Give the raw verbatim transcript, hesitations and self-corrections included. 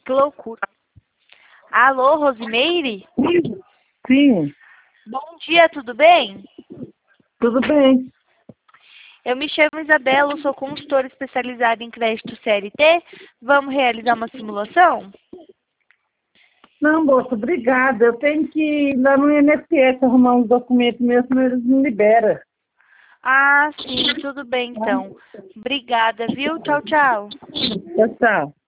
Que loucura. Alô, Rosimeire? Sim, Bom dia, tudo bem? tudo bem. Eu me chamo Isabela, eu sou consultora especializada em crédito C L T. Vamos realizar uma simulação? Não, moça, obrigada. Eu tenho que ir lá no I N S S arrumar uns documentos meus, senão eles não liberam. Ah, sim, tudo bem então. Obrigada, viu? Tchau, tchau. Tchau, tchau.